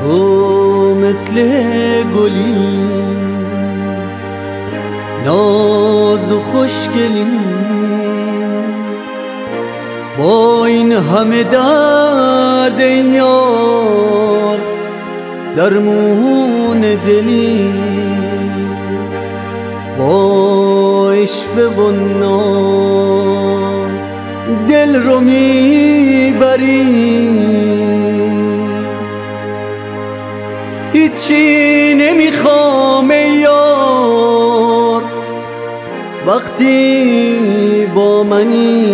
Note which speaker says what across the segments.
Speaker 1: تو مثل گلی ناز و خوشگلی، با این همه درد یار درمون دلی، با عشق و ناز دل رو میبری، هیچی نمیخوام یار وقتی با منی.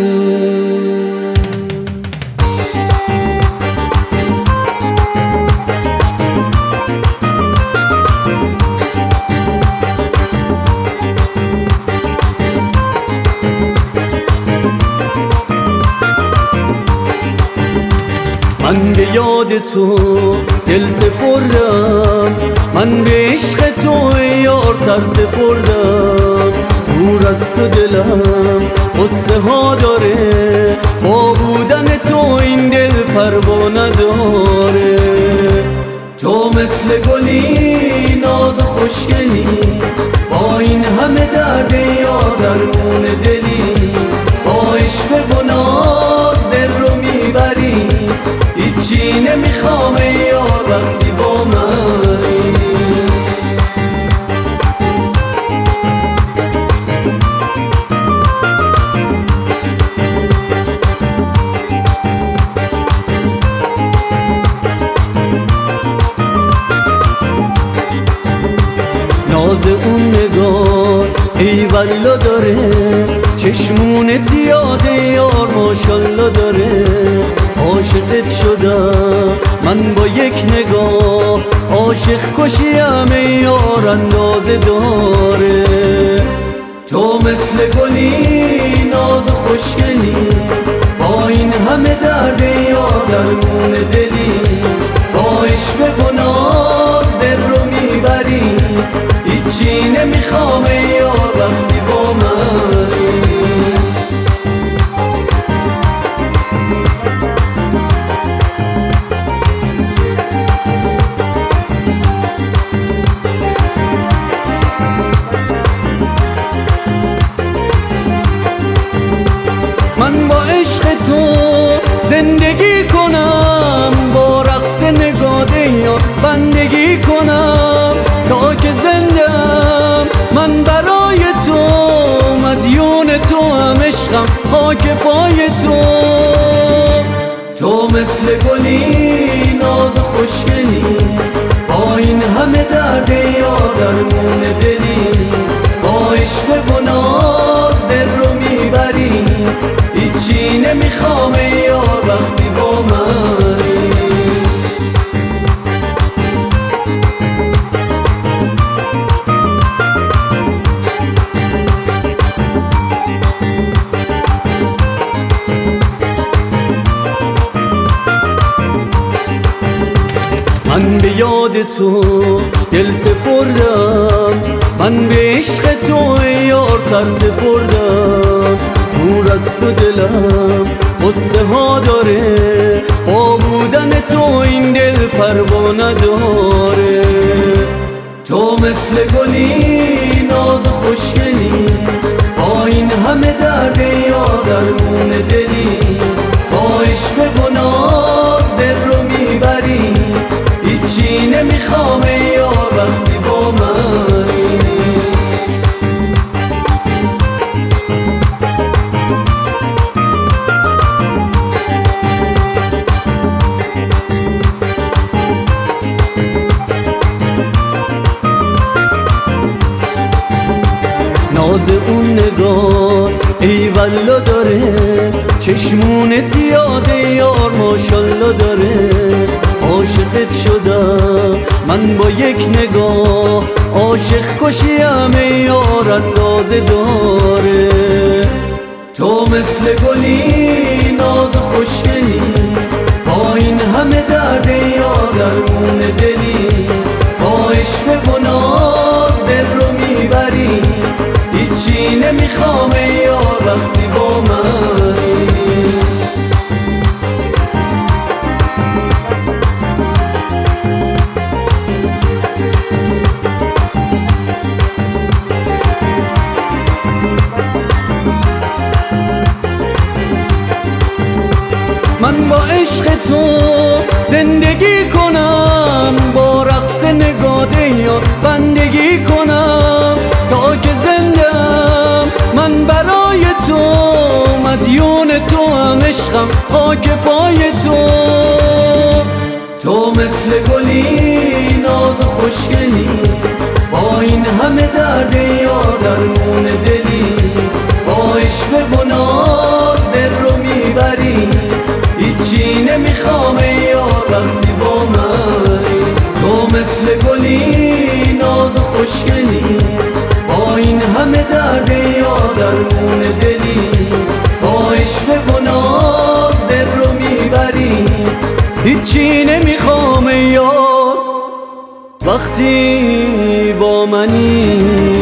Speaker 1: من به یاد تو دل سپردم، من به عشق تو یار سر سپردم. دور از تو دلم قصه ها داره، با بودن تو این دل پروا نداره. تو مثل گلی ناز و خوشگلی، با این همه درد یار درمون دلی، با عشق و ناز دل رو میبری، هیچی نمیخوام یار وقتی با منی. ناز اون نگار ای والا داره، چشمون زیاده یار ماشالله داره. عاشقت شدم من با یک نگاه، عاشق کشیم ای یار اندازه داره. تو مثل گلی ناز و خوشگلی، با این همه درد یار درمون دلی، با عشق و ناز دل رو میبری، هیچی نمیخوام یار وقتی با منی. من با عشق تو زندگی کنم، با رقص نگاده یا بندگی کنم تا که زندم. من برای تو مدیون تو هم عشقم خاک پای تو. تو مثل گلی ناز و خوشگلی، با این همه درد یار درمون دلی، با عشق و ناز دل رو میبری، هیچی نمیخوام یار وقتی با منی. من به یاد تو دل سپردم، من به عشق تو یار سر سپردم. دور از تو دلم قصه ها داره، با بودن تو این دل پروا نداره. تو مثل گلی ناز و خوشگلی، با این همه درد یار درمون دلی، با عشق و ناز دل رو میبری، هیچی نمیخوام یار وقتی با منی. ناز اون نگار ای والا داره، چشمون زیاده یار ماشالله داره. عاشقت شدم من با یک نگاه، عاشق کشیم ای یار اندازه داره. تو مثل گلی ناز و خوشگلی، با این همه درد یار درمون دلی، با عشق و ناز دل رو میبری، هیچی نمیخوام یار وقتی با منی. عشق تو زندگی کنم، با رقص نگاه یار بندگی کنم. تا که زندم من برای تو، مدیون تو هم عشقم خاک پای تو. تو مثل گلی ناز و خوشگلی، با این همه درد یار درمون دلی. با عشق و ناز دل رو میبری، هیچی نمیخوام یار وقتی با منی. تو مثل گلی ناز و خوشگلی، با این همه درد یار درمون دلی. با عشق و ناز دل رو میبری، هیچی نمیخوام یار وقتی با منی.